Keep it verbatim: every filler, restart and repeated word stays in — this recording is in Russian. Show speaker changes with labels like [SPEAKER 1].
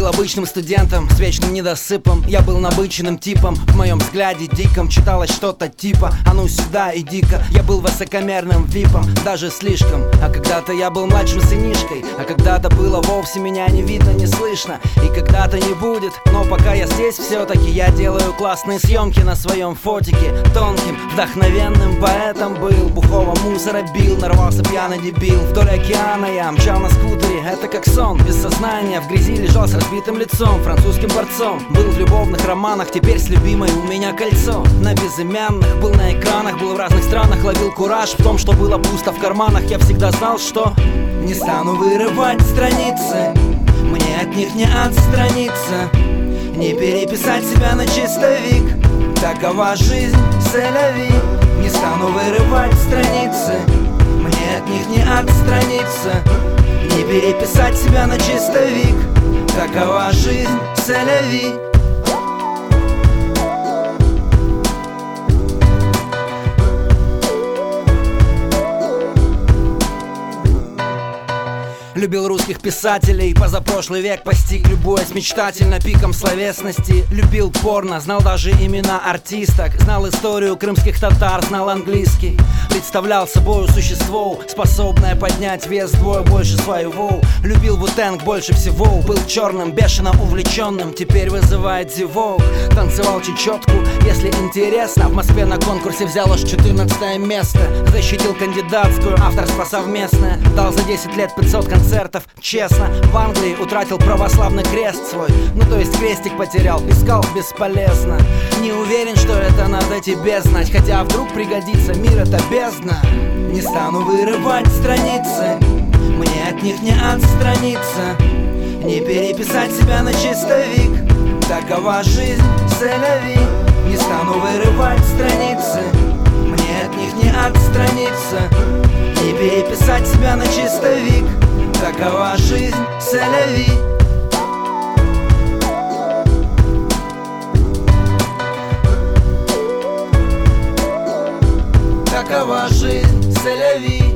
[SPEAKER 1] был обычным студентом с вечным недосыпом. Я был набыченным типом, в моем взгляде диком читалось что-то типа: а ну сюда, иди-ка. Я был высокомерным випом, даже слишком. А когда-то я был младшим сынишкой, а когда-то было вовсе меня не видно, не слышно. И когда-то не будет, но пока я здесь все-таки я делаю классные съемки на своем фотике. Тонким, вдохновенным поэтом был, бухого мусора бил, нарвался пьяный дебил. Вдоль океана я мчал на скутере, это как сон, без сознания, в грязи лежал с разбитым лицом, французским борцом. Был в любовных романах, теперь с любимой у меня кольцо. На безымянных, был на экранах, был в разных странах, ловил кураж в том, что было пусто в карманах. Я всегда знал, что не стану вырывать страницы, мне от них не отстраниться, не переписать себя на чистовик. Такова жизнь, c'est-la-vie. Не стану вырывать страницы, мне от них не отстраниться, не переписать себя на чистовик. Такова жизнь, c'est-la-vie. Любил русских писателей, позапрошлый век постиг, любуясь мечтательно пиком словесности. Любил порно, знал даже имена артисток, знал историю крымских татар, знал английский. Представлял собою существо, способное поднять вес вдвое больше своего. Любил Ву-Тэнг больше всего, был черным, бешено увлеченным, теперь вызывает зевок. Танцевал чечетку, если интересно, в Москве на конкурсе взял аж четырнадцатое место. Защитил кандидатскую, авторство совместное, дал за десять лет пятьсот концертов. Честно, в Англии утратил православный крест свой, ну то есть крестик потерял, искал бесполезно. Не уверен, что это надо тебе знать, хотя вдруг пригодится, мир это бездна. Не стану вырывать страницы, мне от них не отстраниться, не переписать себя на чистовик. Такова жизнь, c'est-la-vie. Не стану вырывать страницы, мне от них не отстраниться, не переписать себя на чистовик. Такова жизнь, c'est-la-vie. Такова жизнь, c'est-la-vie.